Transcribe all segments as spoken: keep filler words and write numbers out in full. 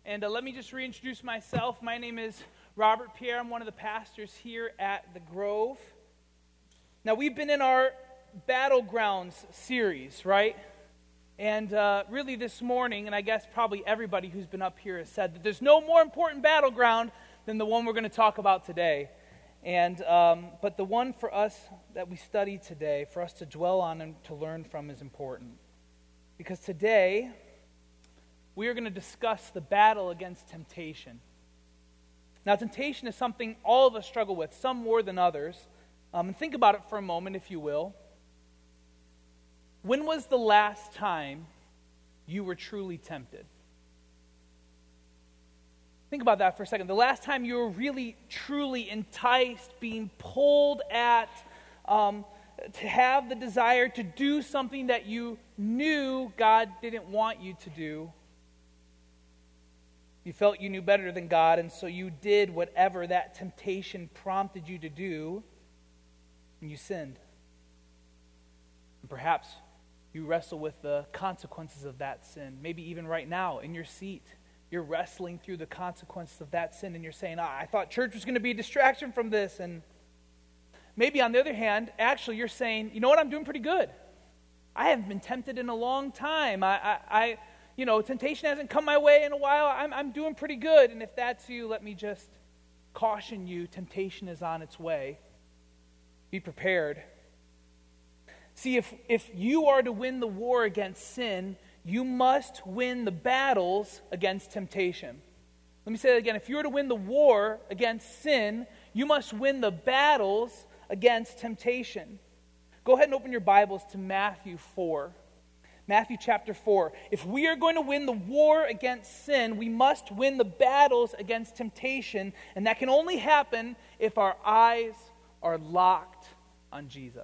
And uh, let me just reintroduce myself. My name is Robert Pierre. I'm one of the pastors here at the Grove. Now, we've been in our Battlegrounds series, right? And uh, really this morning, and I guess probably everybody who's been up here has said that there's no more important battleground than the one we're going to talk about today. And um, but the one for us that we study today, for us to dwell on and to learn from, is important. Because today, we are going to discuss the battle against temptation. Now, temptation is something all of us struggle with, some more than others. Um, and think about it for a moment, if you will. When was the last time you were truly tempted? Think about that for a second. The last time you were really, truly enticed, being pulled at, um, to have the desire to do something that you knew God didn't want you to do. You felt you knew better than God, and so you did whatever that temptation prompted you to do, and you sinned. And perhaps you wrestle with the consequences of that sin. Maybe even right now in your seat, you're wrestling through the consequences of that sin, and you're saying, ah, I thought church was going to be a distraction from this. And maybe on the other hand, actually you're saying, you know what, I'm doing pretty good. I haven't been tempted in a long time. I, I, I you know, temptation hasn't come my way in a while. I'm, I'm doing pretty good. And if that's you, let me just caution you, temptation is on its way. Be prepared. See, if, if you are to win the war against sin, you must win the battles against temptation. Let me say that again. If you are to win the war against sin, you must win the battles against temptation. Go ahead and open your Bibles to Matthew four. Matthew chapter four. If we are going to win the war against sin, we must win the battles against temptation, and that can only happen if our eyes are locked on Jesus.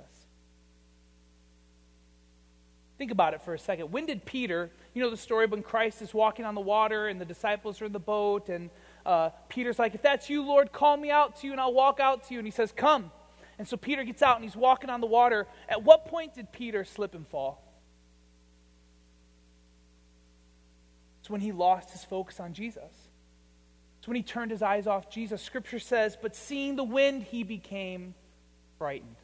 Think about it for a second. When did Peter, you know the story when Christ is walking on the water and the disciples are in the boat, and uh, Peter's like, if that's you, Lord, call me out to you and I'll walk out to you. And he says, come. And so Peter gets out and he's walking on the water. At what point did Peter slip and fall? It's when he lost his focus on Jesus. It's when he turned his eyes off Jesus. Scripture says, but seeing the wind, he became frightened.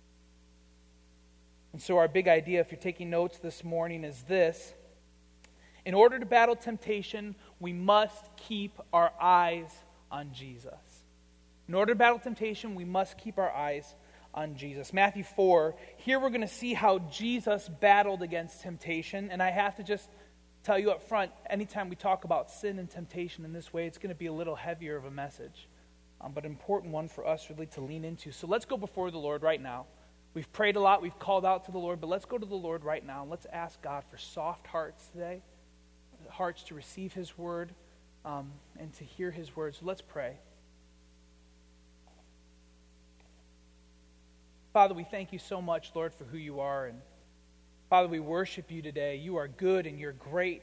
And so our big idea, if you're taking notes this morning, is this. In order to battle temptation, we must keep our eyes on Jesus. In order to battle temptation, we must keep our eyes on Jesus. Matthew four, here we're going to see how Jesus battled against temptation. And I have to just tell you up front, anytime we talk about sin and temptation in this way, it's going to be a little heavier of a message, um, but an important one for us really to lean into. So let's go before the Lord right now. We've prayed a lot, we've called out to the Lord, but let's go to the Lord right now and let's ask God for soft hearts today, hearts to receive His word um, and to hear His word. So let's pray. Father, we thank you so much, Lord, for who you are, and Father, we worship you today. You are good and you're great.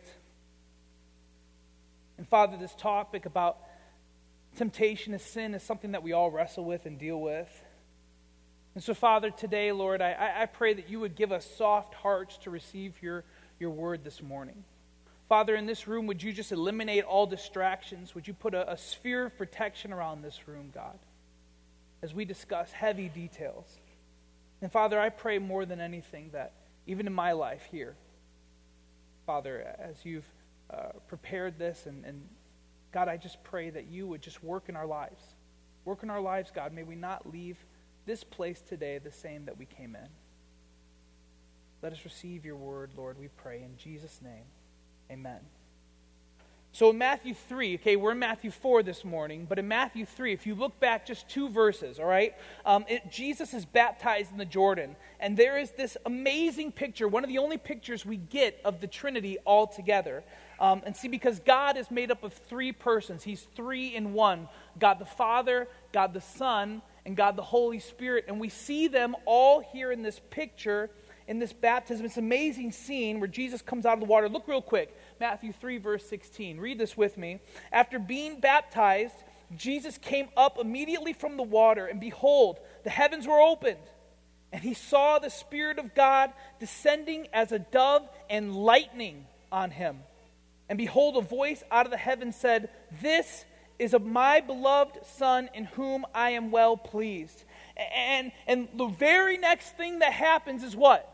And Father, this topic about temptation and sin is something that we all wrestle with and deal with. And so, Father, today, Lord, I, I pray that you would give us soft hearts to receive your, your word this morning. Father, in this room, would you just eliminate all distractions? Would you put a, a sphere of protection around this room, God, as we discuss heavy details? And Father, I pray more than anything that even in my life here, Father, as you've uh, prepared this, and, and God, I just pray that you would just work in our lives. Work in our lives, God. May we not leave this place today the same that we came in. Let us receive your word, Lord, we pray. In Jesus' name, amen. So in Matthew three, okay, we're in Matthew four this morning, but in Matthew three, if you look back just two verses, all right, um, it, Jesus is baptized in the Jordan, and there is this amazing picture, one of the only pictures we get of the Trinity all together. Um, and see, because God is made up of three persons. He's three in one. God the Father, God the Son, and God the Holy Spirit. And we see them all here in this picture, in this baptism. It's an amazing scene where Jesus comes out of the water. Look real quick. Matthew three, verse sixteen. Read this with me. After being baptized, Jesus came up immediately from the water, and behold, the heavens were opened, and he saw the Spirit of God descending as a dove and lightning on him. And behold, a voice out of the heaven said, "This is of my beloved Son in whom I am well pleased." And, and the very next thing that happens is what?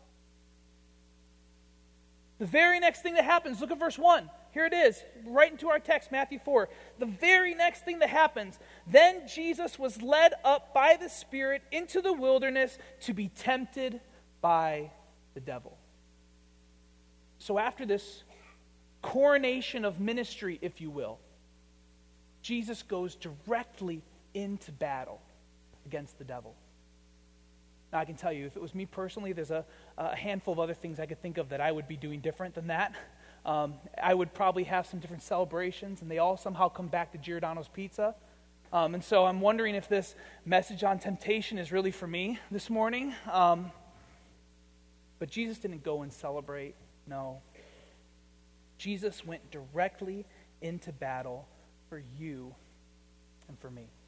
The very next thing that happens, look at verse one. Here it is, right into our text, Matthew four. The very next thing that happens, then Jesus was led up by the Spirit into the wilderness to be tempted by the devil. So after this coronation of ministry, if you will, Jesus goes directly into battle against the devil. Now, I can tell you, if it was me personally, there's a, a handful of other things I could think of that I would be doing different than that. Um, I would probably have some different celebrations, and they all somehow come back to Giordano's Pizza. Um, and so I'm wondering if this message on temptation is really for me this morning. Um, but Jesus didn't go and celebrate. No. Jesus went directly into battle for you and for me.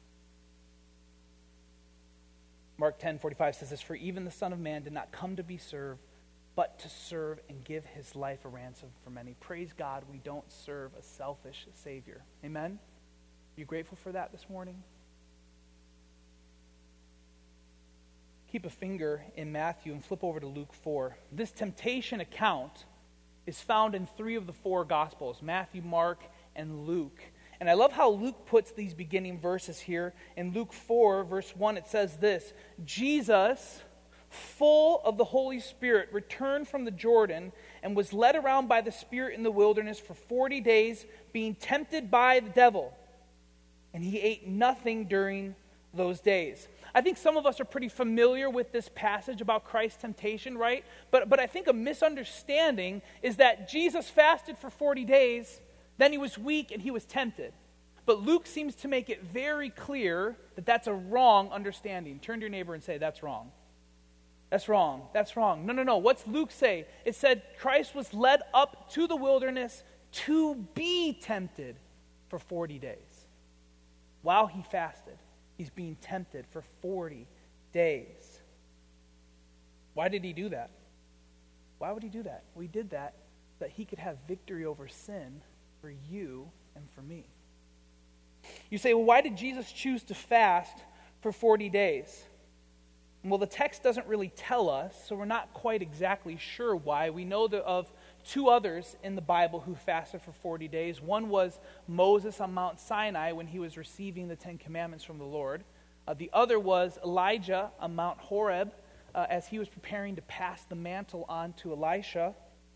Mark ten forty-five says this, "For even the Son of Man did not come to be served, but to serve and give his life a ransom for many." Praise God, we don't serve a selfish Savior. Amen? Are you grateful for that this morning? Keep a finger in Matthew and flip over to Luke four. This temptation account is found in three of the four Gospels, Matthew, Mark, and Luke. And I love how Luke puts these beginning verses here. In Luke four, verse one, it says this, "Jesus, full of the Holy Spirit, returned from the Jordan and was led around by the Spirit in the wilderness for forty days, being tempted by the devil. And he ate nothing during those days." I think some of us are pretty familiar with this passage about Christ's temptation, right? But, but I think a misunderstanding is that Jesus fasted for forty days, then he was weak and he was tempted. But Luke seems to make it very clear that that's a wrong understanding. Turn to your neighbor and say, "That's wrong. That's wrong. That's wrong." No, no, no. What's Luke say? It said Christ was led up to the wilderness to be tempted for forty days. While he fasted, he's being tempted for forty days. Why did he do that? Why would he do that? Well, he did that so that he could have victory over sin for you and for me. You say, well, why did Jesus choose to fast for forty days? Well, the text doesn't really tell us, so we're not quite exactly sure why. We know of two others in the Bible who fasted for forty days. One was Moses on Mount Sinai when he was receiving the Ten Commandments from the Lord. Uh, the other was Elijah on Mount Horeb uh, as he was preparing to pass the mantle on to Elisha.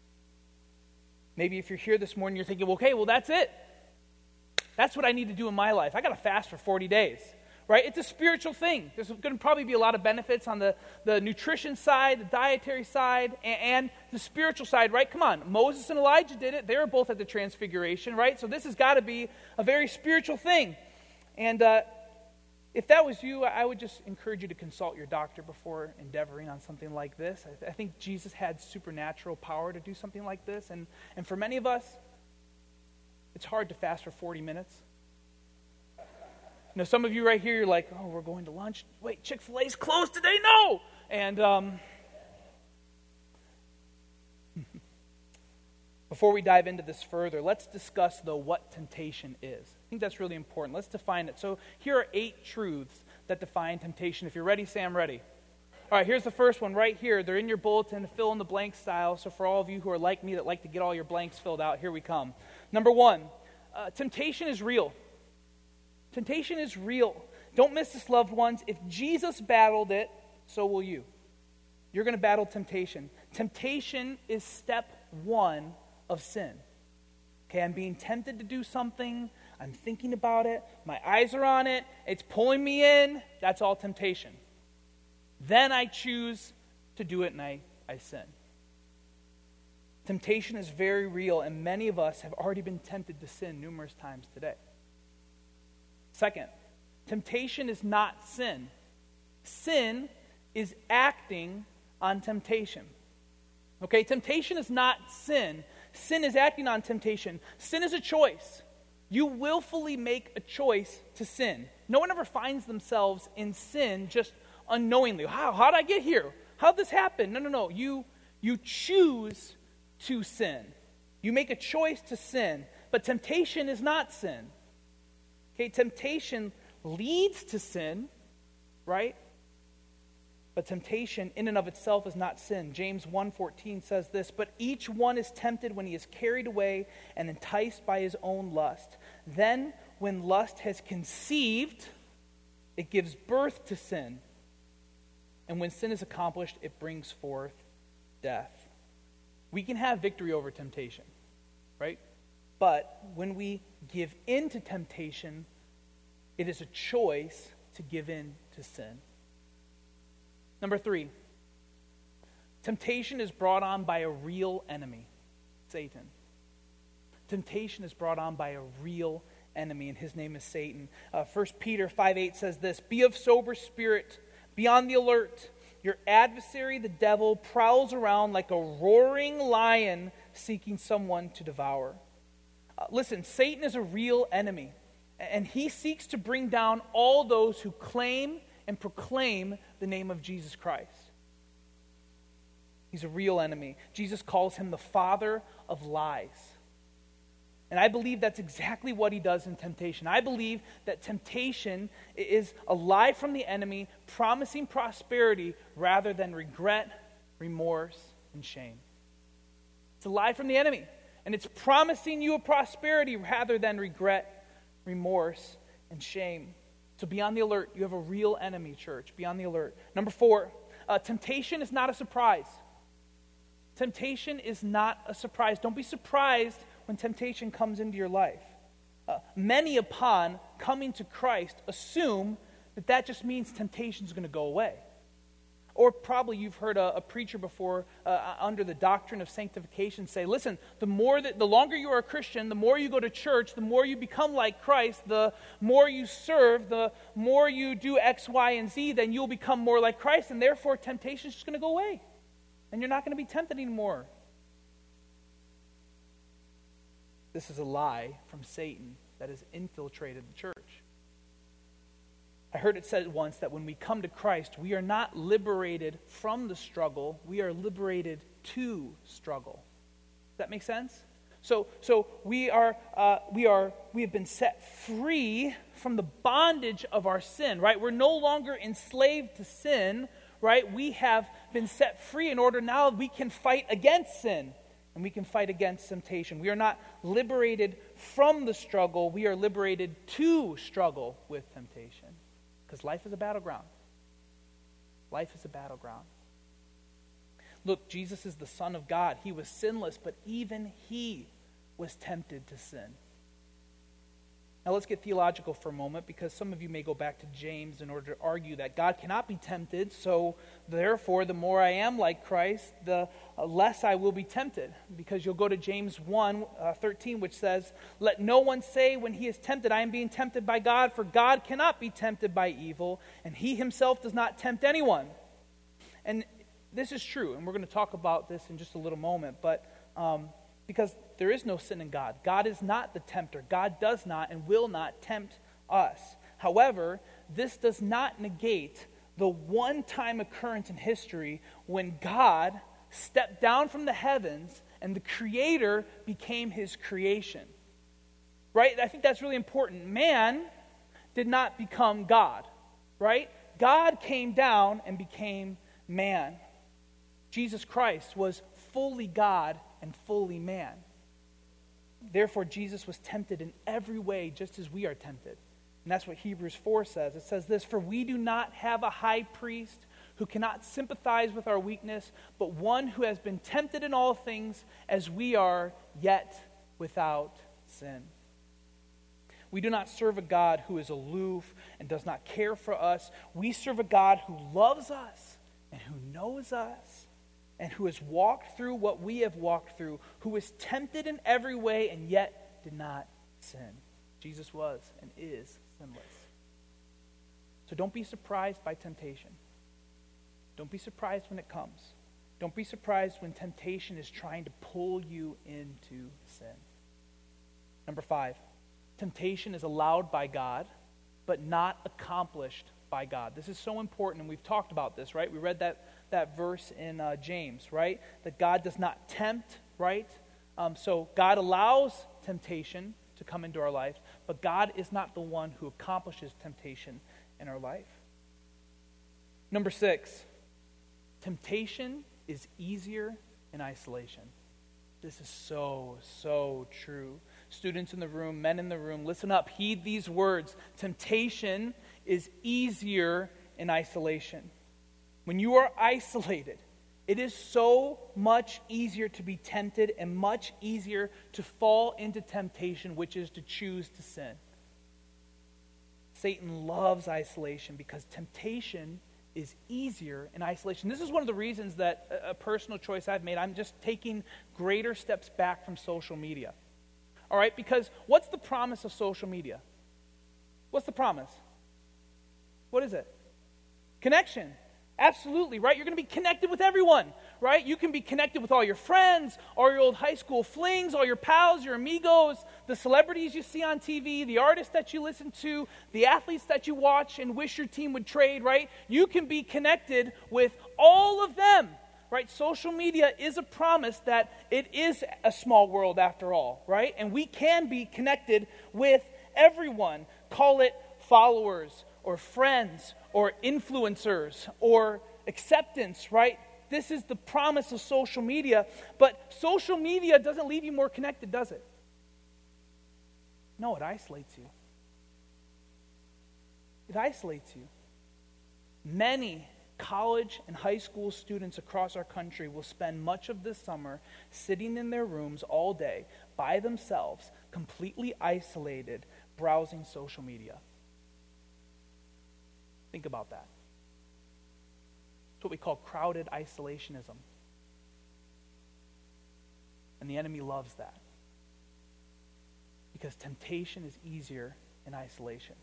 Maybe if you're here this morning, you're thinking, well, okay, well, that's it. That's what I need to do in my life. I got to fast for forty days. Right? It's a spiritual thing. There's going to probably be a lot of benefits on the, the nutrition side, the dietary side, and, and the spiritual side, right? Come on. Moses and Elijah did it. They were both at the transfiguration, right? So this has got to be a very spiritual thing. And uh, if that was you, I would just encourage you to consult your doctor before endeavoring on something like this. I, th- I think Jesus had supernatural power to do something like this. And, and for many of us, it's hard to fast for forty minutes. Now, some of you right here, you're like, oh, we're going to lunch. Wait, Chick-fil-A's closed today? No! And um, before we dive into this further, let's discuss, though, what temptation is. I think that's really important. Let's define it. So here are eight truths that define temptation. If you're ready, say I'm ready. All right, here's the first one right here. They're in your bulletin, fill in the blank style. So for all of you who are like me that like to get all your blanks filled out, here we come. Number one, uh, temptation is real. Temptation is real. Don't miss this, loved ones. If Jesus battled it, so will you. You're going to battle temptation. Temptation is step one of sin. Okay, I'm being tempted to do something. I'm thinking about it. My eyes are on it. It's pulling me in. That's all temptation. Then I choose to do it and I, I sin. Temptation is very real, and many of us have already been tempted to sin numerous times today. Second, temptation is not sin. Sin is acting on temptation. Okay, temptation is not sin. Sin is acting on temptation. Sin is a choice. You willfully make a choice to sin. No one ever finds themselves in sin just unknowingly. How? How did I get here? How did this happen? No, no, no. You, you choose to sin. You make a choice to sin, but temptation is not sin. Okay, temptation leads to sin, right? But temptation in and of itself is not sin. James one fourteen says this, "But each one is tempted when he is carried away and enticed by his own lust. Then when lust has conceived, it gives birth to sin. And when sin is accomplished, it brings forth death." We can have victory over temptation, right? But when we give in to temptation, it is a choice to give in to sin. Number three, temptation is brought on by a real enemy, Satan. Temptation is brought on by a real enemy, and his name is Satan. Uh, First Peter five eight says this, "Be of sober spirit, be on the alert. Your adversary, the devil, prowls around like a roaring lion seeking someone to devour." Uh, listen, Satan is a real enemy, and he seeks to bring down all those who claim and proclaim the name of Jesus Christ. He's a real enemy. Jesus calls him the father of lies. And I believe that's exactly what he does in temptation. I believe that temptation is a lie from the enemy promising prosperity rather than regret, remorse, and shame. It's a lie from the enemy. And it's promising you a prosperity rather than regret, remorse, and shame. So be on the alert. You have a real enemy, church. Be on the alert. Number four, uh, temptation is not a surprise. Temptation is not a surprise. Don't be surprised when temptation comes into your life. Uh, many upon coming to Christ assume that that just means temptation is going to go away. Or probably you've heard a, a preacher before uh, under the doctrine of sanctification say, listen, the more that, the longer you are a Christian, the more you go to church, the more you become like Christ, the more you serve, the more you do X, Y, and Z, then you'll become more like Christ, and therefore temptation is just going to go away. And you're not going to be tempted anymore. This is a lie from Satan that has infiltrated the church. I heard it said once that when we come to Christ, we are not liberated from the struggle, we are liberated to struggle. Does that make sense? So, so we are, uh, we are, we have been set free from the bondage of our sin, right? We're no longer enslaved to sin, right? We have been set free in order now we can fight against sin. And we can fight against temptation. We are not liberated from the struggle. We are liberated to struggle with temptation. Because life is a battleground. Life is a battleground. Look, Jesus is the Son of God. He was sinless, but even he was tempted to sin. Now let's get theological for a moment, because some of you may go back to James in order to argue that God cannot be tempted, so therefore the more I am like Christ, the less I will be tempted. Because you'll go to James one thirteen, which says, "Let no one say when he is tempted, I am being tempted by God, for God cannot be tempted by evil, and he himself does not tempt anyone." And this is true, and we're going to talk about this in just a little moment, but um, because there is no sin in God. God is not the tempter. God does not and will not tempt us. However, this does not negate the one-time occurrence in history when God stepped down from the heavens and the Creator became his creation. Right? I think that's really important. Man did not become God. Right? God came down and became man. Jesus Christ was fully God and fully man. Therefore, Jesus was tempted in every way just as we are tempted. And that's what Hebrews four says. It says this, "For we do not have a high priest who cannot sympathize with our weakness, but one who has been tempted in all things as we are, yet without sin." We do not serve a God who is aloof and does not care for us. We serve a God who loves us and who knows us, and who has walked through what we have walked through, who was tempted in every way and yet did not sin. Jesus was and is sinless. So don't be surprised by temptation. Don't be surprised when it comes. Don't be surprised when temptation is trying to pull you into sin. Number five, temptation is allowed by God, but not accomplished by God. This is so important, and we've talked about this, right? We read that, that verse in uh, James, right? That God does not tempt, right? Um, so God allows temptation to come into our life, but God is not the one who accomplishes temptation in our life. Number six, temptation is easier in isolation. This is so, so true. Students in the room, men in the room, listen up, heed these words. Temptation is easier in isolation. When you are isolated, it is so much easier to be tempted and much easier to fall into temptation, which is to choose to sin. Satan loves isolation because temptation is easier in isolation. This is one of the reasons that a, a personal choice I've made. I'm just taking greater steps back from social media. All right, because what's the promise of social media? What's the promise? What is it? Connection. Absolutely, right? You're going to be connected with everyone, right? You can be connected with all your friends, all your old high school flings, all your pals, your amigos, the celebrities you see on T V, the artists that you listen to, the athletes that you watch and wish your team would trade, right? You can be connected with all of them, right? Social media is a promise that it is a small world after all, right? And we can be connected with everyone. Call it followers or friends or influencers, or acceptance, right? This is the promise of social media. But social media doesn't leave you more connected, does it? No, it isolates you. It isolates you. Many college and high school students across our country will spend much of this summer sitting in their rooms all day by themselves, completely isolated, browsing social media. Think about that. It's what we call crowded isolationism. And the enemy loves that. Because temptation is easier in isolation.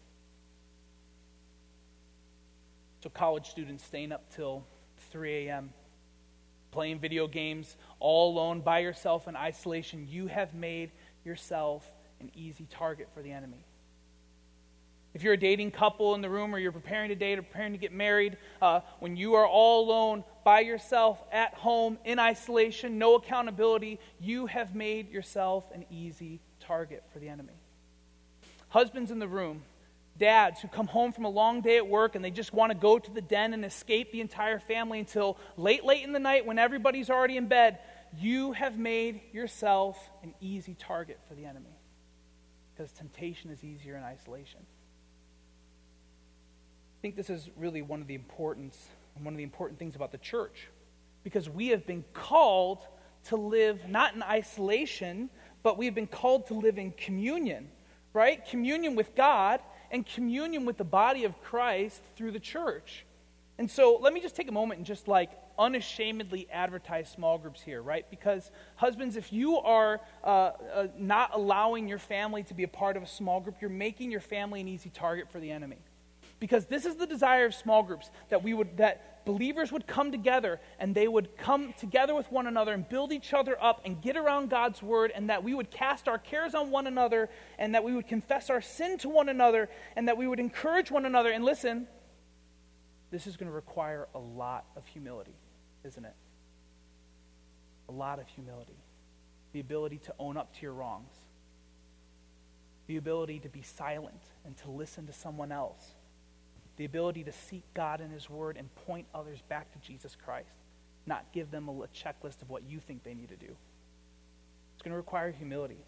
So college students staying up till three a.m., playing video games, all alone, by yourself in isolation, you have made yourself an easy target for the enemy. If you're a dating couple in the room, or you're preparing to date or preparing to get married, uh, when you are all alone, by yourself, at home, in isolation, no accountability, you have made yourself an easy target for the enemy. Husbands in the room, dads who come home from a long day at work and they just want to go to the den and escape the entire family until late, late in the night when everybody's already in bed, you have made yourself an easy target for the enemy. Because temptation is easier in isolation. I think this is really one of the importance and one of the important things about the church, because we have been called to live not in isolation, but we have been called to live in communion, right? Communion with God and communion with the body of Christ through the church. And so let me just take a moment and just like unashamedly advertise small groups here, right? Because husbands, if you are uh, uh, not allowing your family to be a part of a small group, you're making your family an easy target for the enemy. Because this is the desire of small groups, that we would, that believers would come together and they would come together with one another and build each other up and get around God's word, and that we would cast our cares on one another, and that we would confess our sin to one another, and that we would encourage one another. And listen, this is going to require a lot of humility, isn't it? A lot of humility. The ability to own up to your wrongs. The ability to be silent and to listen to someone else. The ability to seek God in His Word and point others back to Jesus Christ. Not give them a checklist of what you think they need to do. It's going to require humility.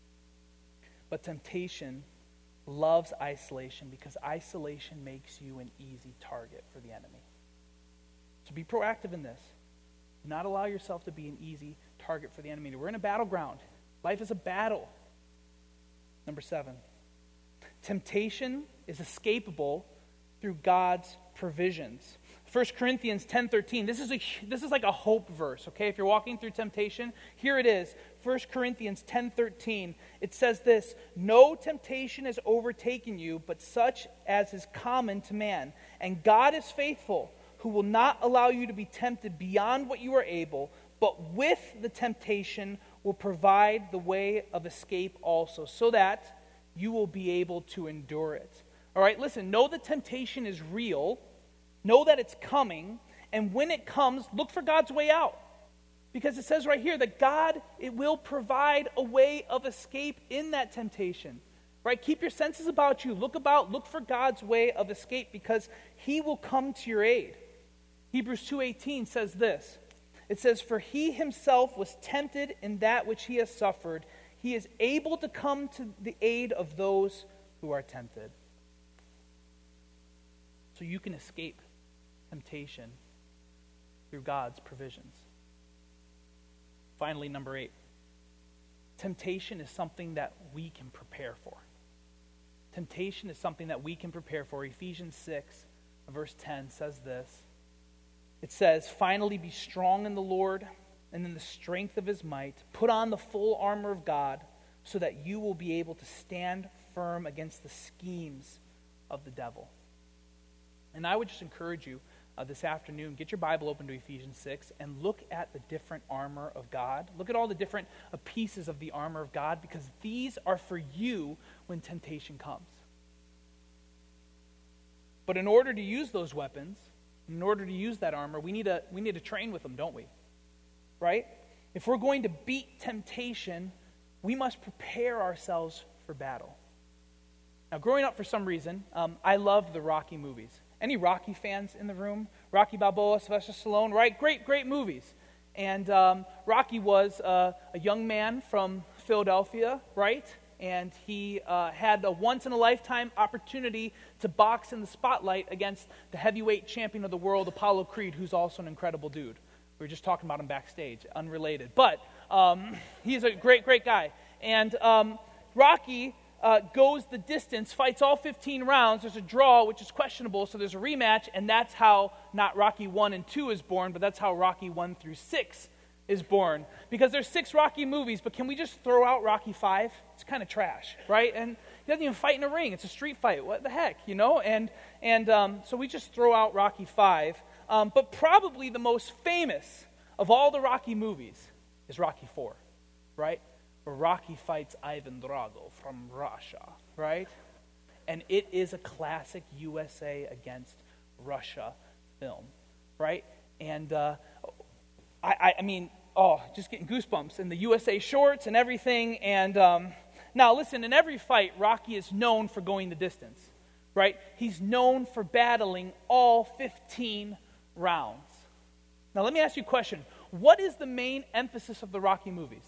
But temptation loves isolation because isolation makes you an easy target for the enemy. So be proactive in this. Do not allow yourself to be an easy target for the enemy. We're in a battleground. Life is a battle. Number seven. Temptation is escapable through God's provisions. First Corinthians ten thirteen. This is a this is like a hope verse, okay? If you're walking through temptation, here it is. First Corinthians ten thirteen. It says this, "No temptation has overtaken you, but such as is common to man. And God is faithful, who will not allow you to be tempted beyond what you are able, but with the temptation will provide the way of escape also, so that you will be able to endure it." All right, listen, know that temptation is real. Know that it's coming. And when it comes, look for God's way out. Because it says right here that God, it will provide a way of escape in that temptation. Right? Keep your senses about you. Look about, look for God's way of escape because he will come to your aid. Hebrews two eighteen says this. It says, "For he himself was tempted in that which he has suffered. He is able to come to the aid of those who are tempted." So you can escape temptation through God's provisions. Finally, number eight. Temptation is something that we can prepare for. Temptation is something that we can prepare for. Ephesians six, verse ten says this. It says, "Finally be strong in the Lord and in the strength of his might. Put on the full armor of God so that you will be able to stand firm against the schemes of the devil." And I would just encourage you uh, this afternoon, get your Bible open to Ephesians six and look at the different armor of God. Look at all the different uh, pieces of the armor of God because these are for you when temptation comes. But in order to use those weapons, in order to use that armor, we need to we need to train with them, don't we? Right? If we're going to beat temptation, we must prepare ourselves for battle. Now, growing up for some reason, um, I loved the Rocky movies. Any Rocky fans in the room? Rocky Balboa, Sylvester Stallone, right? Great, great movies. And um, Rocky was uh, a young man from Philadelphia, right? And he uh, had a once-in-a-lifetime opportunity to box in the spotlight against the heavyweight champion of the world, Apollo Creed, who's also an incredible dude. We were just talking about him backstage, unrelated. But um, he's a great, great guy. And um, Rocky uh, goes the distance, fights all fifteen rounds. There's a draw, which is questionable, so there's a rematch, and that's how not Rocky one and two is born, but that's how Rocky one through six is born. Because there's six Rocky movies, but can we just throw out Rocky five? It's kind of trash, right? And he doesn't even fight in a ring. It's a street fight. What the heck, you know? And and um, so we just throw out Rocky five. Um, but probably the most famous of all the Rocky movies is Rocky four, right? Where Rocky fights Ivan Drago from Russia, right? And it is a classic U S A against Russia film, right? And uh, I, I mean, oh, just getting goosebumps in the U S A shorts and everything. And um, now, listen, in every fight, Rocky is known for going the distance, right? He's known for battling all fifteen rounds. Now, let me ask you a question. What is the main emphasis of the Rocky movies?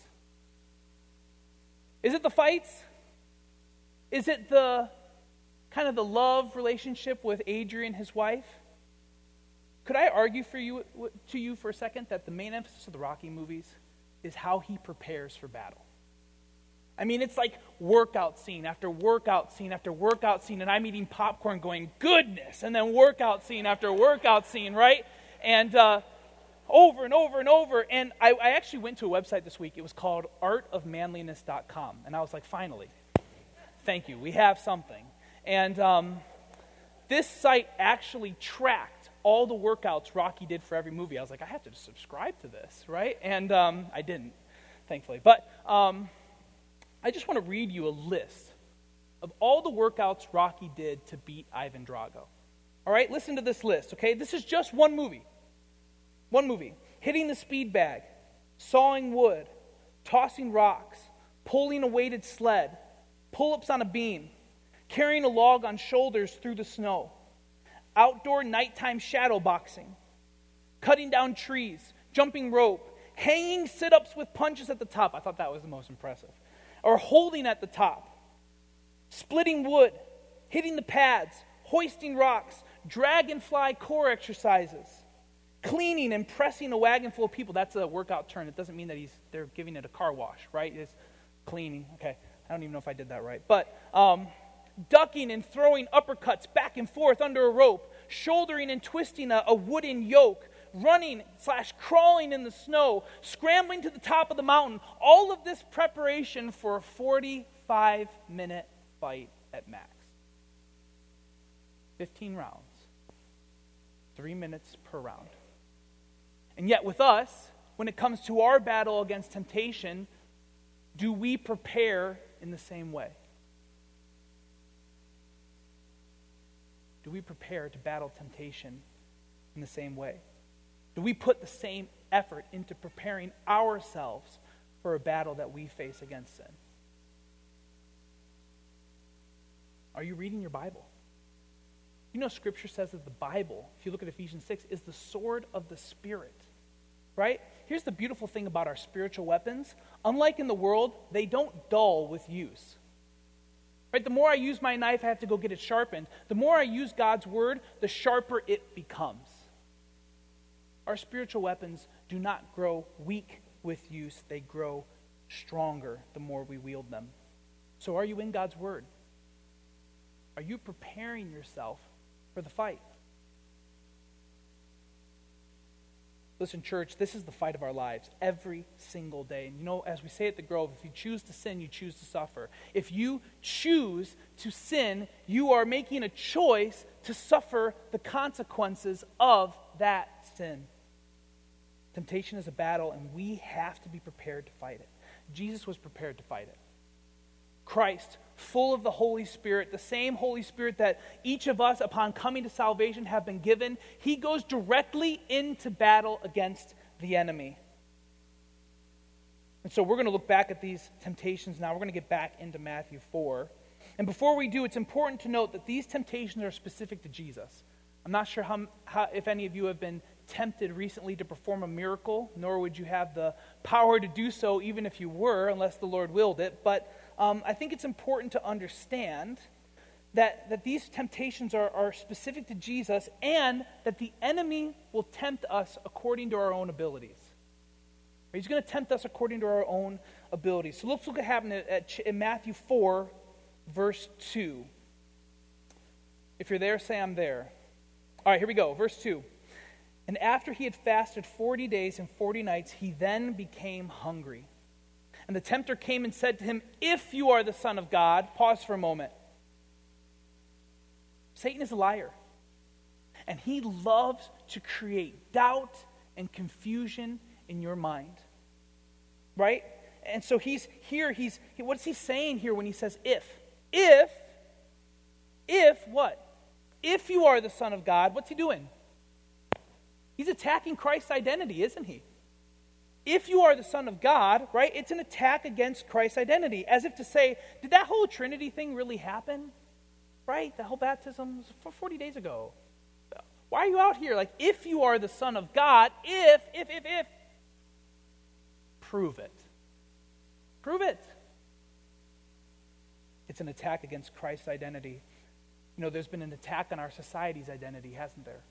Is it the fights? Is it the kind of the love relationship with Adrian, his wife? Could I argue for you to you for a second that the main emphasis of the Rocky movies is how he prepares for battle? I mean, it's like workout scene after workout scene after workout scene, and I'm eating popcorn going, goodness, and then workout scene after workout scene, right? And uh, over and over and over. And I, I actually went to a website this week. It was called art of manliness dot com. And I was like, finally, thank you. We have something. And um, this site actually tracked all the workouts Rocky did for every movie. I was like, I have to subscribe to this, right? And um, I didn't, thankfully. But um, I just want to read you a list of all the workouts Rocky did to beat Ivan Drago. All right, listen to this list, okay? This is just one movie. One movie. Hitting the speed bag, sawing wood, tossing rocks, pulling a weighted sled, pull-ups on a beam, carrying a log on shoulders through the snow, outdoor nighttime shadow boxing, cutting down trees, jumping rope, hanging sit-ups with punches at the top. I thought that was the most impressive. Or holding at the top, splitting wood, hitting the pads, hoisting rocks, dragonfly core exercises, cleaning and pressing a wagon full of people. That's a workout term. It doesn't mean that he's they're giving it a car wash, right? It's cleaning. Okay, I don't even know if I did that right. But um, ducking and throwing uppercuts back and forth under a rope, shouldering and twisting a, a wooden yoke, running slash crawling in the snow, scrambling to the top of the mountain. All of this preparation for a forty-five minute fight at max. fifteen rounds. Three minutes per round. And yet with us, when it comes to our battle against temptation, do we prepare in the same way? Do we prepare to battle temptation in the same way? Do we put the same effort into preparing ourselves for a battle that we face against sin? Are you reading your Bible? You know, Scripture says that the Bible, if you look at Ephesians six, is the sword of the Spirit, right? Here's the beautiful thing about our spiritual weapons. Unlike in the world, they don't dull with use. Right? The more I use my knife, I have to go get it sharpened. The more I use God's word, the sharper it becomes. Our spiritual weapons do not grow weak with use. They grow stronger the more we wield them. So are you in God's word? Are you preparing yourself for the fight? Listen, church, this is the fight of our lives every single day. And you know, as we say at the Grove, if you choose to sin, you choose to suffer. If you choose to sin, you are making a choice to suffer the consequences of that sin. Temptation is a battle, and we have to be prepared to fight it. Jesus was prepared to fight it. Christ, full of the Holy Spirit, the same Holy Spirit that each of us, upon coming to salvation, have been given, he goes directly into battle against the enemy. And so we're going to look back at these temptations now. We're going to get back into Matthew four. And before we do, it's important to note that these temptations are specific to Jesus. I'm not sure how, how if any of you have been tempted recently to perform a miracle, nor would you have the power to do so even if you were, unless the Lord willed it. But um, I think it's important to understand that, that these temptations are, are specific to Jesus, and that the enemy will tempt us according to our own abilities. He's going to tempt us according to our own abilities. So let's look at happening at, at, in Matthew four, verse two. If you're there, say I'm there. All right, here we go. Verse two. And after he had fasted forty days and forty nights, he then became hungry. And the tempter came and said to him, "If you are the Son of God," pause for a moment. Satan is a liar. And he loves to create doubt and confusion in your mind. Right? And so he's here, he's, he, what's he saying here when he says if? If, if what? If you are the Son of God, what's he doing? He's attacking Christ's identity, isn't he? If you are the Son of God, right, it's an attack against Christ's identity. As if to say, did that whole Trinity thing really happen? Right? The whole baptism was forty days ago. Why are you out here? Like, if you are the Son of God, if, if, if, if, prove it. Prove it. It's an attack against Christ's identity. You know, there's been an attack on our society's identity, hasn't there?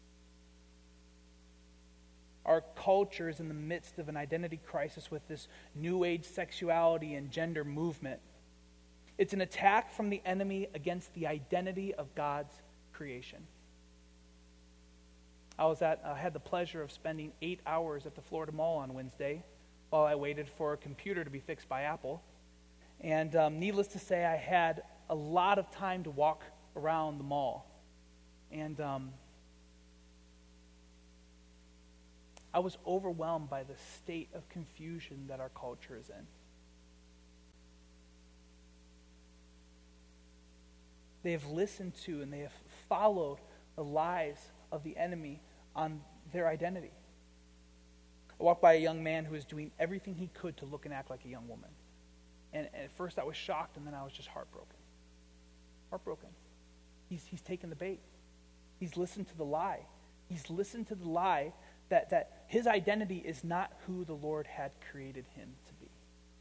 Our culture is in the midst of an identity crisis with this new age sexuality and gender movement. It's an attack from the enemy against the identity of God's creation. I was at, I had the pleasure of spending eight hours at the Florida Mall on Wednesday while I waited for a computer to be fixed by Apple. And um, needless to say, I had a lot of time to walk around the mall. And um, I was overwhelmed by the state of confusion that our culture is in. They have listened to and they have followed the lies of the enemy on their identity. I walked by a young man who was doing everything he could to look and act like a young woman. And, and at first I was shocked, and then I was just heartbroken. Heartbroken. He's, he's taken the bait. He's listened to the lie. He's listened to the lie that, that his identity is not who the Lord had created him to be.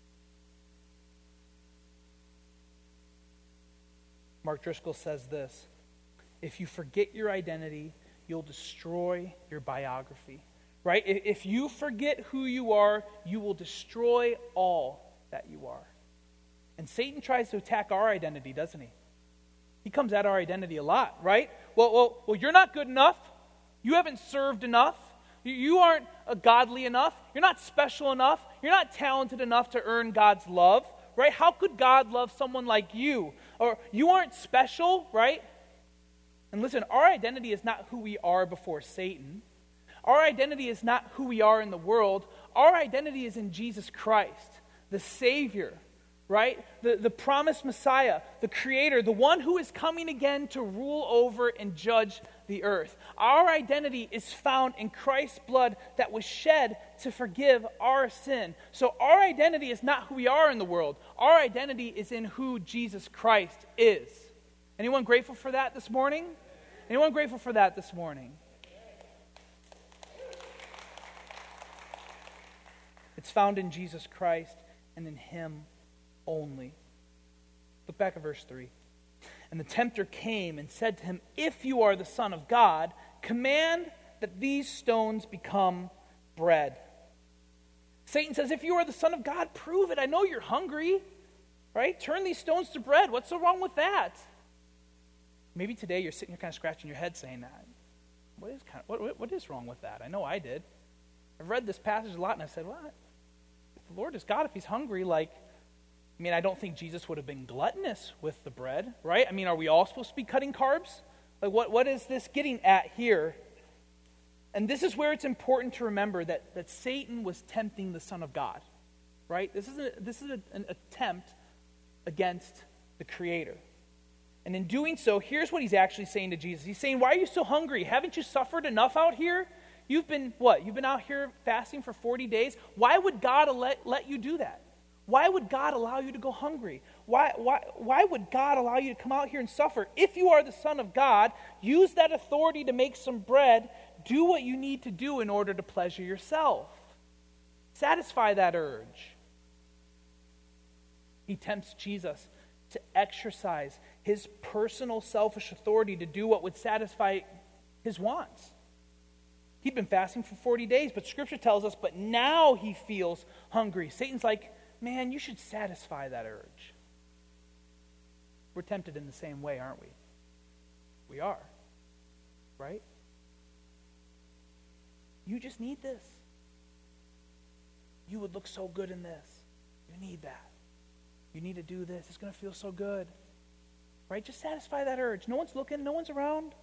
Mark Driscoll says this: if you forget your identity, you'll destroy your biography. Right? If you forget who you are, you will destroy all that you are. And Satan tries to attack our identity, doesn't he? He comes at our identity a lot, right? Well, well, well, you're not good enough. You haven't served enough. You aren't godly enough. You're not special enough. You're not talented enough to earn God's love, right? How could God love someone like you? Or you aren't special, right? And listen, our identity is not who we are before Satan. Our identity is not who we are in the world. Our identity is in Jesus Christ, the Savior, right? The, the promised Messiah, the Creator, the one who is coming again to rule over and judge the earth. Our identity is found in Christ's blood that was shed to forgive our sin. So our identity is not who we are in the world. Our identity is in who Jesus Christ is. Anyone grateful for that this morning? Anyone grateful for that this morning? It's found in Jesus Christ and in Him only. Look back at verse three. And the tempter came and said to him, "If you are the Son of God, command that these stones become bread." Satan says, if you are the Son of God, prove it. I know you're hungry, right? Turn these stones to bread. What's so wrong with that? Maybe today you're sitting here kind of scratching your head saying that. What is, kind of, what, what is wrong with that? I know I did. I've read this passage a lot and I said, what? If the Lord is God, if He's hungry, like, I mean, I don't think Jesus would have been gluttonous with the bread, right? I mean, are we all supposed to be cutting carbs? Like, what, what is this getting at here? And this is where it's important to remember that, that Satan was tempting the Son of God, right? This is, a, this is a, an attempt against the Creator. And in doing so, here's what he's actually saying to Jesus. He's saying, why are you so hungry? Haven't you suffered enough out here? You've been, what? You've been out here fasting for forty days? Why would God let, let you do that? Why would God allow you to go hungry? Why, why, why would God allow you to come out here and suffer? If you are the Son of God, use that authority to make some bread. Do what you need to do in order to pleasure yourself. Satisfy that urge. He tempts Jesus to exercise his personal selfish authority to do what would satisfy his wants. He'd been fasting for forty days, but Scripture tells us, but now he feels hungry. Satan's like, man, you should satisfy that urge. We're tempted in the same way, aren't we? We are. Right? You just need this. You would look so good in this. You need that. You need to do this. It's going to feel so good. Right? Just satisfy that urge. No one's looking. No one's around.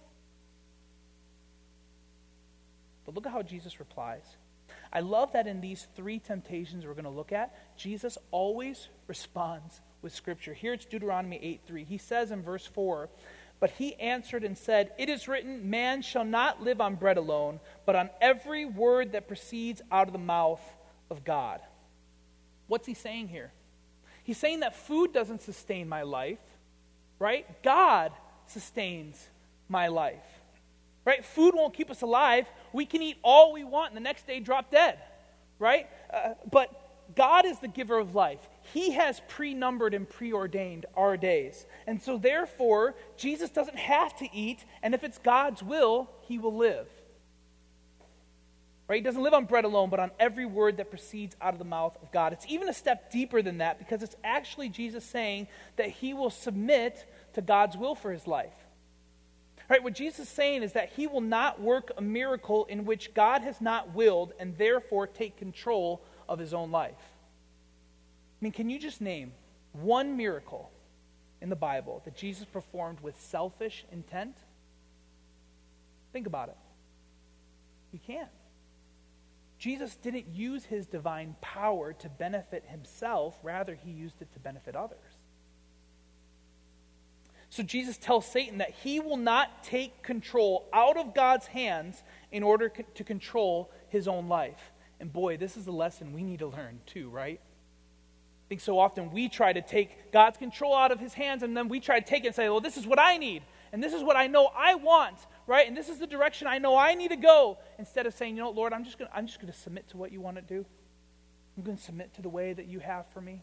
But look at how Jesus replies. I love that in these three temptations we're going to look at, Jesus always responds with Scripture. Here it's Deuteronomy eight three. He says in verse four, but he answered and said, it is written, man shall not live on bread alone, but on every word that proceeds out of the mouth of God. What's he saying here? He's saying that food doesn't sustain my life, right? God sustains my life. Right? Food won't keep us alive. We can eat all we want and the next day drop dead. Right? Uh, but God is the giver of life. He has pre-numbered and preordained our days. And so therefore, Jesus doesn't have to eat, and if it's God's will, he will live. Right? He doesn't live on bread alone, but on every word that proceeds out of the mouth of God. It's even a step deeper than that, because it's actually Jesus saying that he will submit to God's will for his life. Right, what Jesus is saying is that he will not work a miracle in which God has not willed and therefore take control of his own life. I mean, can you just name one miracle in the Bible that Jesus performed with selfish intent? Think about it. You can't. Jesus didn't use his divine power to benefit himself. Rather, he used it to benefit others. So Jesus tells Satan that he will not take control out of God's hands in order to control his own life. And boy, this is a lesson we need to learn too, right? I think so often we try to take God's control out of his hands, and then we try to take it and say, well, this is what I need, and this is what I know I want, right? And this is the direction I know I need to go, instead of saying, you know, Lord, I'm just going I'm just going to submit to what you want to do. I'm going to submit to the way that you have for me.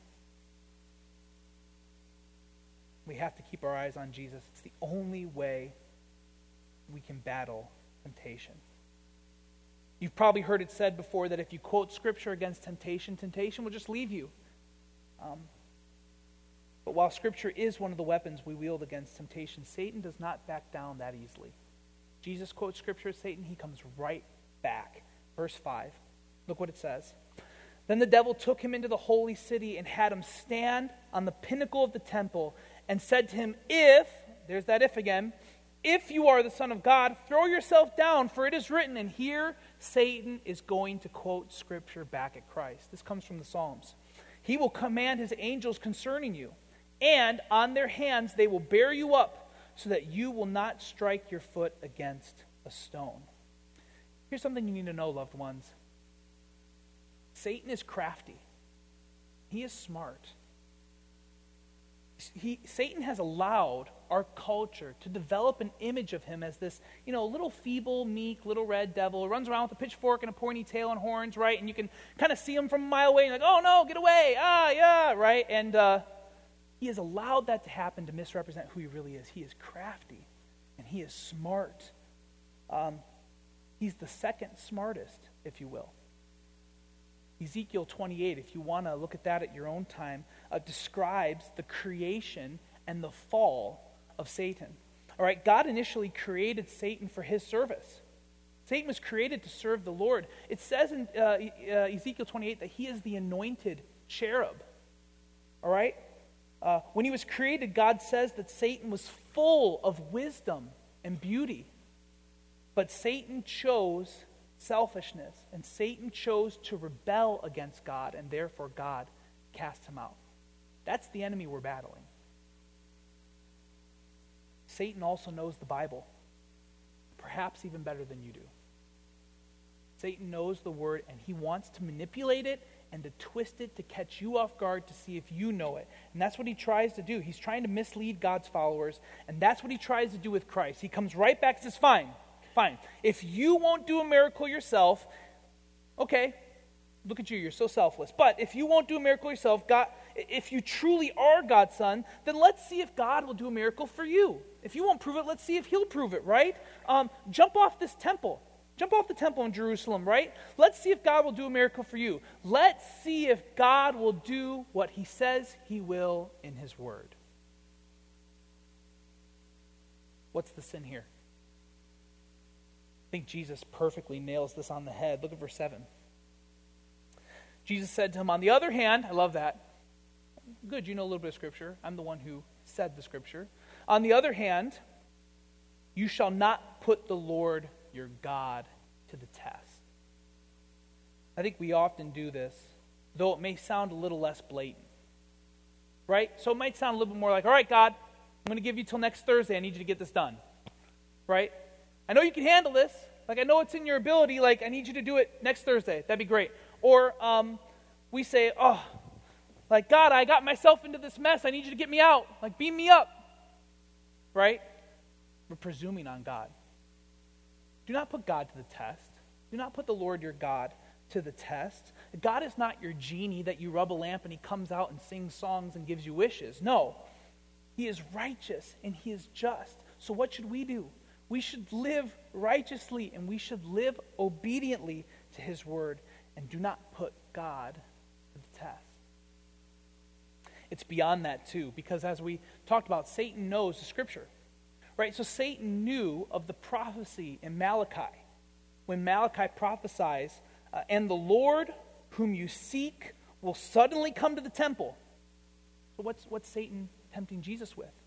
We have to keep our eyes on Jesus. It's the only way we can battle temptation. You've probably heard it said before that if you quote Scripture against temptation, temptation will just leave you. Um, but while Scripture is one of the weapons we wield against temptation, Satan does not back down that easily. Jesus quotes Scripture to Satan, he comes right back. Verse five, look what it says. Then the devil took him into the holy city and had him stand on the pinnacle of the temple and said to him, if, there's that if again, if you are the Son of God, throw yourself down, for it is written. And here Satan is going to quote Scripture back at Christ. This comes from the Psalms. He will command his angels concerning you, and on their hands they will bear you up, so that you will not strike your foot against a stone. Here's something you need to know, loved ones. Satan is crafty. He is smart. He, Satan has allowed our culture to develop an image of him as this, you know, little feeble, meek, little red devil, runs around with a pitchfork and a pointy tail and horns, right? And you can kind of see him from a mile away and like, oh no, get away, ah, yeah, right? And uh, he has allowed that to happen to misrepresent who he really is. He is crafty and he is smart. Um, he's the second smartest, if you will. Ezekiel twenty-eight, if you want to look at that at your own time, uh, describes the creation and the fall of Satan. All right, God initially created Satan for his service. Satan was created to serve the Lord. It says in uh, uh, Ezekiel twenty-eight that he is the anointed cherub. All right? Uh, when he was created, God says that Satan was full of wisdom and beauty. But Satan chose selfishness, and Satan chose to rebel against God, and therefore God cast him out. That's the enemy we're battling. Satan also knows the Bible, perhaps even better than you do. Satan knows the word, and he wants to manipulate it and to twist it to catch you off guard to see if you know it. And that's what he tries to do. He's trying to mislead God's followers, and that's what he tries to do with Christ. He comes right back and says, fine, fine. If you won't do a miracle yourself, okay, look at you, you're so selfless. But if you won't do a miracle yourself, God, if you truly are God's son, then let's see if God will do a miracle for you. If you won't prove it, let's see if he'll prove it, right? Um, jump off this temple. Jump off the temple in Jerusalem, right? Let's see if God will do a miracle for you. Let's see if God will do what he says he will in his word. What's the sin here? I think Jesus perfectly nails this on the head. Look at verse seven. Jesus said to him, on the other hand, I love that. Good, you know a little bit of Scripture. I'm the one who said the Scripture. On the other hand, you shall not put the Lord your God to the test. I think we often do this, though it may sound a little less blatant. Right? So it might sound a little bit more like, all right, God, I'm going to give you till next Thursday. I need you to get this done. Right? I know you can handle this. Like, I know it's in your ability. Like, I need you to do it next Thursday. That'd be great. Or um, we say, oh, like, God, I got myself into this mess. I need you to get me out. Like, beam me up. Right? We're presuming on God. Do not put God to the test. Do not put the Lord your God to the test. God is not your genie that you rub a lamp and he comes out and sings songs and gives you wishes. No. He is righteous and he is just. So what should we do? We should live righteously and we should live obediently to his word and do not put God to the test. It's beyond that too, because as we talked about, Satan knows the Scripture. Right? So Satan knew of the prophecy in Malachi. When Malachi prophesies, uh, and the Lord whom you seek will suddenly come to the temple. So what's, what's Satan tempting Jesus with?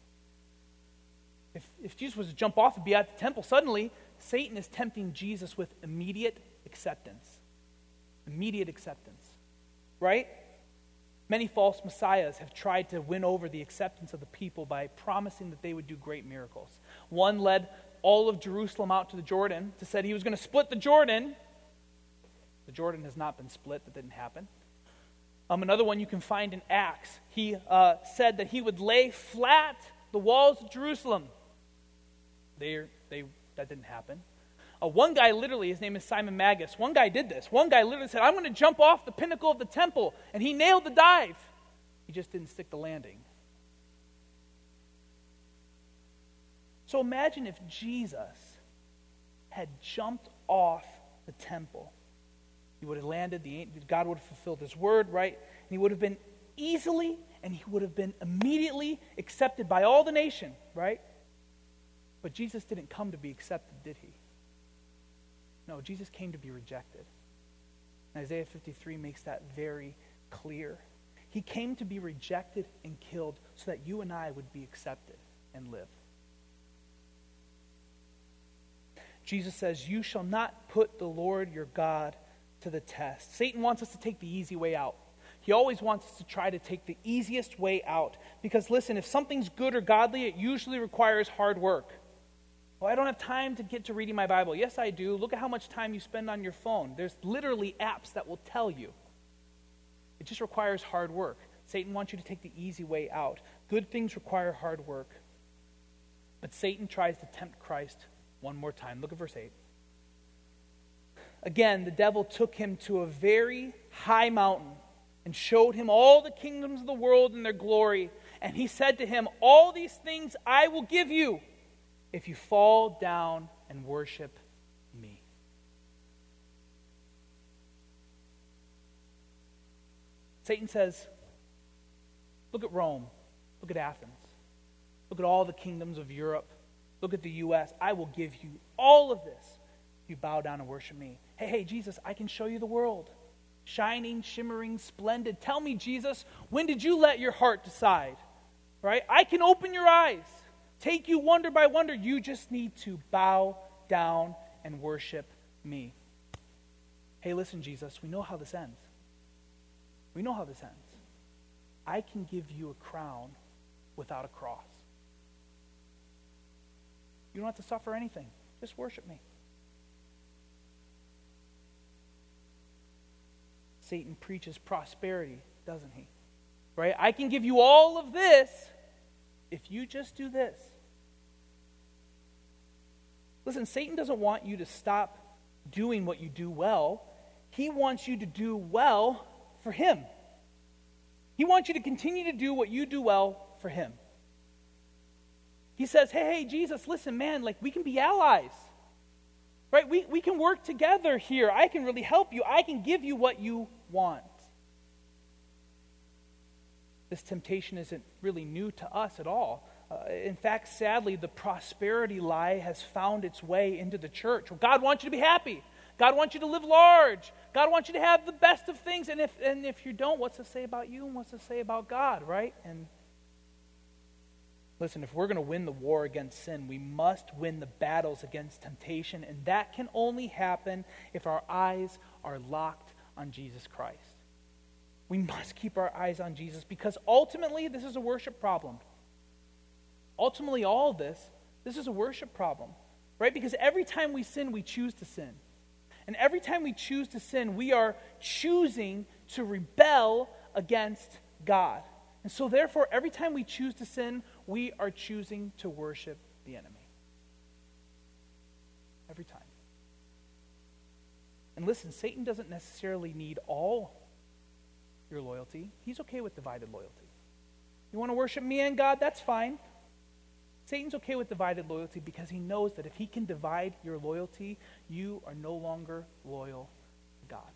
If, if Jesus was to jump off and be at the temple, suddenly Satan is tempting Jesus with immediate acceptance. Immediate acceptance. Right? Many false messiahs have tried to win over the acceptance of the people by promising that they would do great miracles. One led all of Jerusalem out to the Jordan to said he was going to split the Jordan. The Jordan has not been split. That didn't happen. Um, another one you can find in Acts. He uh, said that he would lay flat the walls of Jerusalem. They, they, that didn't happen. Uh, one guy literally, his name is Simon Magus, one guy did this. One guy literally said, I'm going to jump off the pinnacle of the temple. And he nailed the dive. He just didn't stick the landing. So imagine if Jesus had jumped off the temple. He would have landed, the God would have fulfilled his word, right? And he would have been easily, and he would have been immediately accepted by all the nation, right? But Jesus didn't come to be accepted, did he? No, Jesus came to be rejected. And Isaiah fifty-three makes that very clear. He came to be rejected and killed so that you and I would be accepted and live. Jesus says, you shall not put the Lord your God to the test. Satan wants us to take the easy way out. he always wants us to try to take the easiest way out. Because listen, if something's good or godly, it usually requires hard work. Well, I don't have time to get to reading my Bible. Yes, I do. Look at how much time you spend on your phone. There's literally apps that will tell you. It just requires hard work. Satan wants you to take the easy way out. Good things require hard work. But Satan tries to tempt Christ one more time. Look at verse eight. Again, the devil took him to a very high mountain and showed him all the kingdoms of the world and their glory. And he said to him, all these things I will give you if you fall down and worship me. Satan says, look at Rome. Look at Athens. Look at all the kingdoms of Europe. Look at the U S I will give you all of this if you bow down and worship me. Hey, hey, Jesus, I can show you the world. Shining, shimmering, splendid. Tell me, Jesus, when did you let your heart decide? Right? I can open your eyes. Take you wonder by wonder. You just need to bow down and worship me. Hey, listen, Jesus, we know how this ends. We know how this ends. I can give you a crown without a cross. You don't have to suffer anything. Just worship me. Satan preaches prosperity, doesn't he? Right? I can give you all of this if you just do this. Listen, Satan doesn't want you to stop doing what you do well. He wants you to do well for him. He wants you to continue to do what you do well for him. He says, hey, hey, Jesus, listen, man, like we can be allies. Right? We, we can work together here. I can really help you. I can give you what you want. This temptation isn't really new to us at all. Uh, in fact, sadly, the prosperity lie has found its way into the church. Well, God wants you to be happy. God wants you to live large. God wants you to have the best of things. And if and if you don't, what's to say about you and what's to say about God, right? And listen, if we're going to win the war against sin, we must win the battles against temptation. And that can only happen if our eyes are locked on Jesus Christ. We must keep our eyes on Jesus because ultimately this is a worship problem. Ultimately all of this, this is a worship problem, right? Because every time we sin, we choose to sin. And every time we choose to sin, we are choosing to rebel against God. And so therefore, every time we choose to sin, we are choosing to worship the enemy. Every time. And listen, Satan doesn't necessarily need all your loyalty. He's okay with divided loyalty. You want to worship me and God? That's fine. Satan's okay with divided loyalty because he knows that if he can divide your loyalty, you are no longer loyal to God.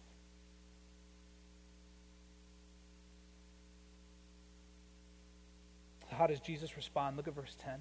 How does Jesus respond? Look at verse ten.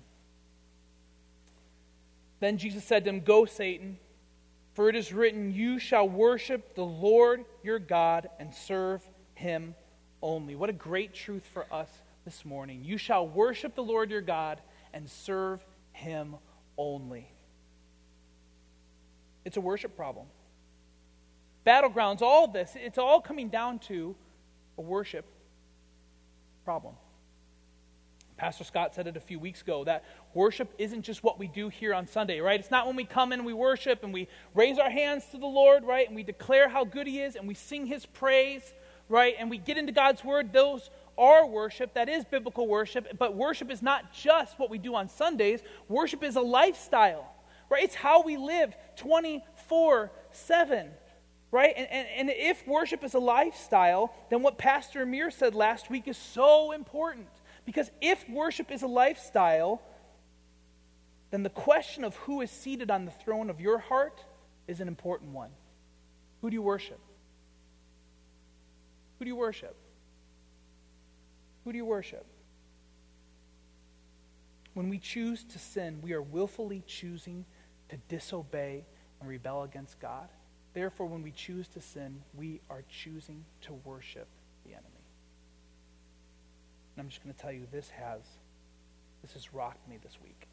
Then Jesus said to him, go, Satan, for it is written, you shall worship the Lord your God and serve him only. What a great truth for us this morning. You shall worship the Lord your God and serve him only. It's a worship problem. Battlegrounds, all of this, it's all coming down to a worship problem. Pastor Scott said it a few weeks ago that worship isn't just what we do here on Sunday, right? It's not when we come in and we worship and we raise our hands to the Lord, right? And we declare how good he is and we sing his praise, right? And we get into God's word. Those are worship. That is biblical worship. But worship is not just what we do on Sundays. Worship is a lifestyle, right? It's how we live twenty-four seven, right? And, and, and if worship is a lifestyle, then what Pastor Amir said last week is so important. Because if worship is a lifestyle, then the question of who is seated on the throne of your heart is an important one. Who do you worship? Who do you worship? Who do you worship? When we choose to sin, we are willfully choosing to disobey and rebel against God. Therefore, when we choose to sin, we are choosing to worship the enemy. And I'm just going to tell you, this has, this has rocked me this week.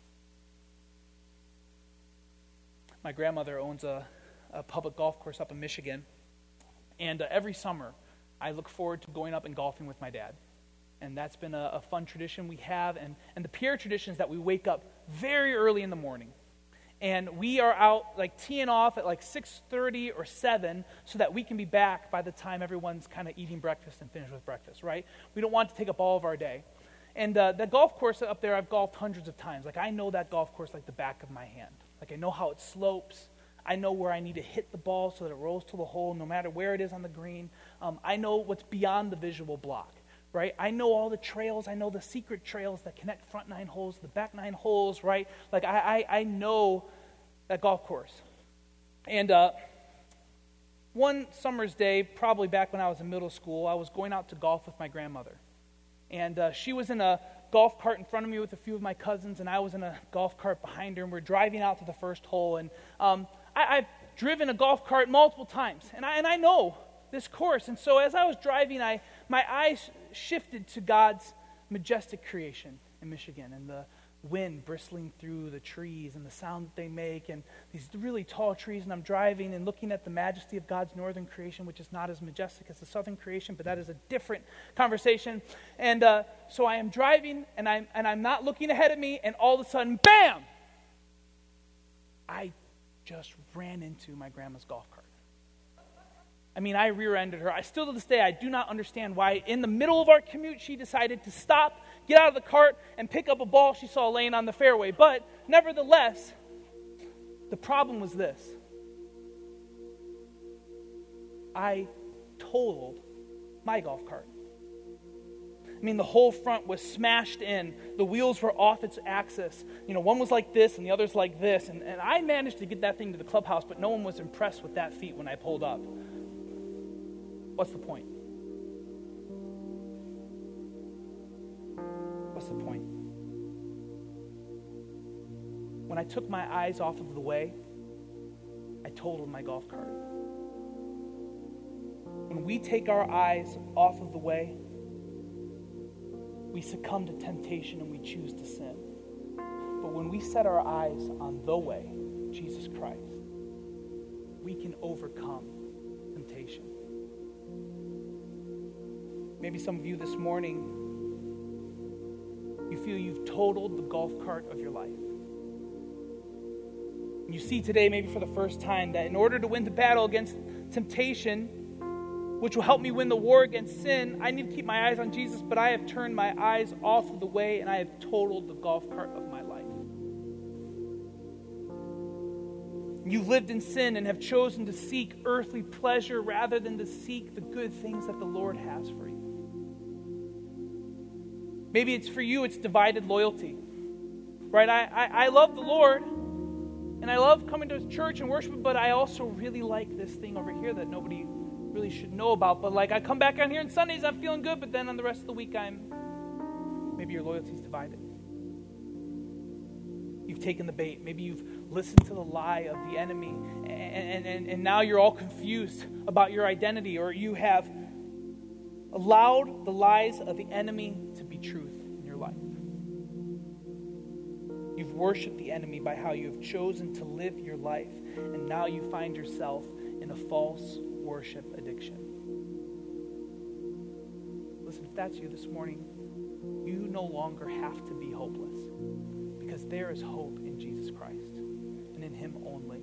My grandmother owns a, a public golf course up in Michigan. And uh, every summer, I look forward to going up and golfing with my dad. And that's been a, a fun tradition we have. And, and the Pierre tradition is that we wake up very early in the morning. And we are out like teeing off at like six thirty or seven so that we can be back by the time everyone's kind of eating breakfast and finished with breakfast, right? We don't want to take up all of our day. And uh, the golf course up there, I've golfed hundreds of times. Like, I know that golf course like the back of my hand. Like, I know how it slopes. I know where I need to hit the ball so that it rolls to the hole no matter where it is on the green. Um, I know what's beyond the visual block. Right? I know all the trails. I know the secret trails that connect front nine holes to the back nine holes, right? Like, I I, I know that golf course. And uh, one summer's day, probably back when I was in middle school, I was going out to golf with my grandmother. And uh, she was in a golf cart in front of me with a few of my cousins, and I was in a golf cart behind her, and we're driving out to the first hole. And um, I, I've driven a golf cart multiple times, and I, and I know this course. And so as I was driving, I my eyes shifted to God's majestic creation in Michigan and the wind bristling through the trees and the sound that they make and these really tall trees. And I'm driving and looking at the majesty of God's northern creation, which is not as majestic as the southern creation, but that is a different conversation. And uh, so I am driving, and I'm, and I'm not looking ahead of me, and all of a sudden, bam! I just ran into my grandma's golf cart. I mean, I rear-ended her. I still to this day, I do not understand why in the middle of our commute she decided to stop, get out of the cart, and pick up a ball she saw laying on the fairway. But nevertheless, the problem was this. I totaled my golf cart. I mean, the whole front was smashed in. The wheels were off its axis. You know, one was like this and the other's like this. And, and I managed to get that thing to the clubhouse, but no one was impressed with that feat when I pulled up. What's the point? What's the point? When I took my eyes off of the way, I totaled my golf cart. When we take our eyes off of the way, we succumb to temptation and we choose to sin. But when we set our eyes on the way, Jesus Christ, we can overcome temptation. Maybe some of you this morning, you feel you've totaled the golf cart of your life. And you see today, maybe for the first time, that in order to win the battle against temptation, which will help me win the war against sin, I need to keep my eyes on Jesus, but I have turned my eyes off of the way and I have totaled the golf cart of my life. You've lived in sin and have chosen to seek earthly pleasure rather than to seek the good things that the Lord has for you. Maybe it's for you, it's divided loyalty. Right? I, I, I love the Lord, and I love coming to church and worship, but I also really like this thing over here that nobody really should know about. But like, I come back on here on Sundays, I'm feeling good, but then on the rest of the week, I'm, maybe your loyalty's divided. You've taken the bait. Maybe you've listened to the lie of the enemy, and, and, and now you're all confused about your identity, or you have allowed the lies of the enemy to be truth in your life. You've worshiped the enemy by how you have chosen to live your life, and now you find yourself in a false worship addiction. Listen, if that's you this morning, you no longer have to be hopeless, because there is hope in Jesus Christ and in Him only.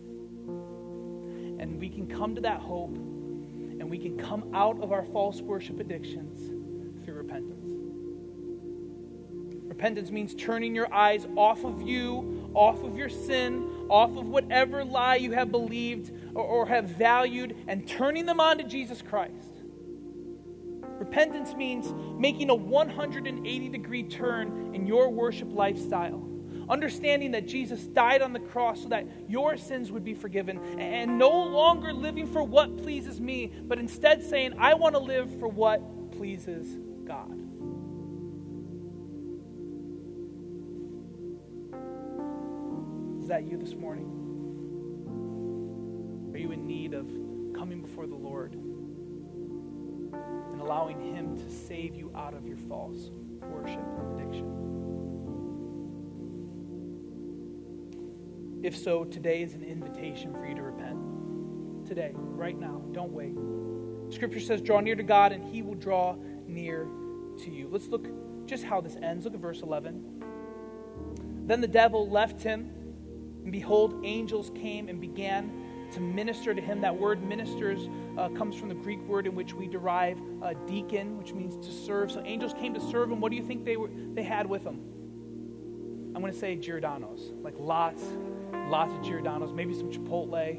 And we can come to that hope, and we can come out of our false worship addictions through repentance. Repentance means turning your eyes off of you, off of your sin, off of whatever lie you have believed or, or have valued, and turning them on to Jesus Christ. Repentance means making a one hundred eighty degree turn in your worship lifestyle. Understanding that Jesus died on the cross so that your sins would be forgiven, and no longer living for what pleases me, but instead saying, I want to live for what pleases God. Is that you this morning? Are you in need of coming before the Lord and allowing Him to save you out of your false worship addiction? If so, today is an invitation for you to repent. Today, right now, don't wait. Scripture says, draw near to God and he will draw near to you. Let's look just how this ends. Look at verse eleven. Then the devil left him, and behold, angels came and began to minister to him. That word ministers uh, comes from the Greek word in which we derive uh, deacon, which means to serve. So angels came to serve him. What do you think they were? They had with them? I'm going to say Giordano's, like lots, lots of Giordano's, maybe some Chipotle.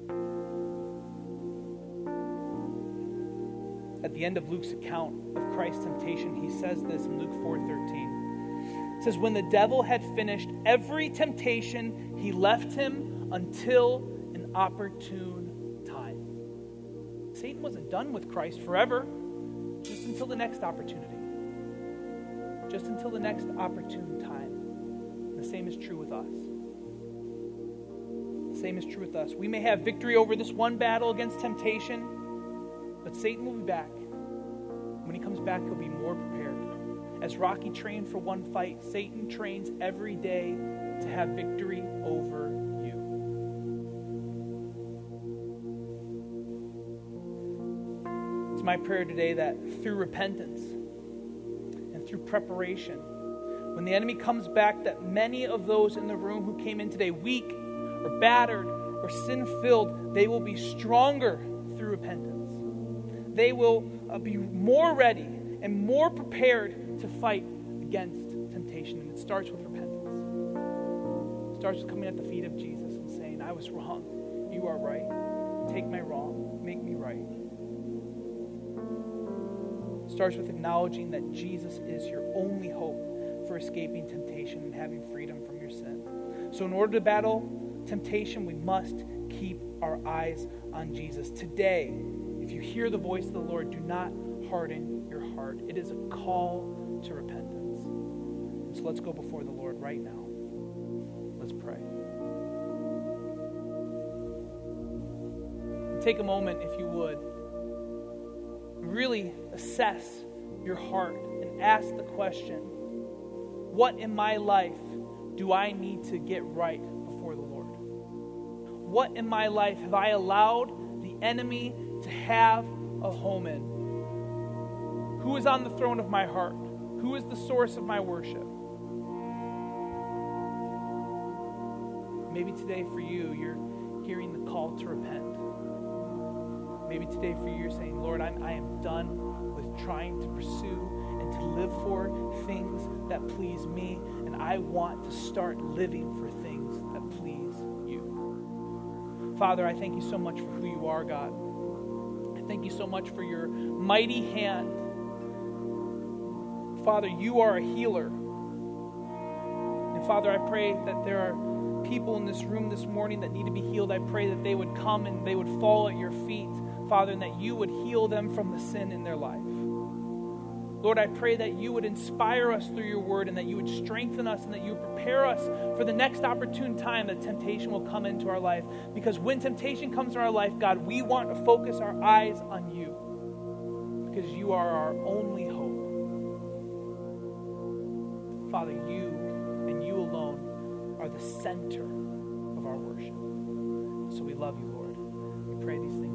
At the end of Luke's account of Christ's temptation, he says this in Luke four thirteen. It says, when the devil had finished every temptation, he left him until an opportune time. Satan wasn't done with Christ forever, just until the next opportunity. Just until the next opportune time. The same is true with us. The same is true with us. We may have victory over this one battle against temptation, but Satan will be back. When he comes back, he'll be more prepared. As Rocky trained for one fight, Satan trains every day to have victory over you. It's my prayer today that through repentance and through preparation, when the enemy comes back, that many of those in the room who came in today weak or battered or sin-filled, they will be stronger through repentance. They will uh, be more ready and more prepared to fight against temptation. And it starts with repentance. It starts with coming at the feet of Jesus and saying, I was wrong. You are right. Take my wrong. Make me right. It starts with acknowledging that Jesus is your only hope for escaping temptation and having freedom from your sin. So in order to battle temptation, we must keep our eyes on Jesus. Today, if you hear the voice of the Lord, do not harden your heart. It is a call to repentance. And so let's go before the Lord right now. Let's pray. Take a moment, if you would, really assess your heart and ask the question, what in my life do I need to get right before the Lord? What in my life have I allowed the enemy to have a home in? Who is on the throne of my heart? Who is the source of my worship? Maybe today for you, you're hearing the call to repent. Maybe today for you, you're saying, Lord, I'm, I am done with trying to pursue and to live for things that please me, and I want to start living for things that please you. Father, I thank you so much for who you are, God. I thank you so much for your mighty hand. Father, you are a healer. And Father, I pray that there are people in this room this morning that need to be healed. I pray that they would come and they would fall at your feet, Father, and that you would heal them from the sin in their life. Lord, I pray that you would inspire us through your word and that you would strengthen us and that you would prepare us for the next opportune time that temptation will come into our life. Because when temptation comes in our life, God, we want to focus our eyes on you because you are our only hope. Father, you and you alone are the center of our worship. So we love you, Lord. We pray these things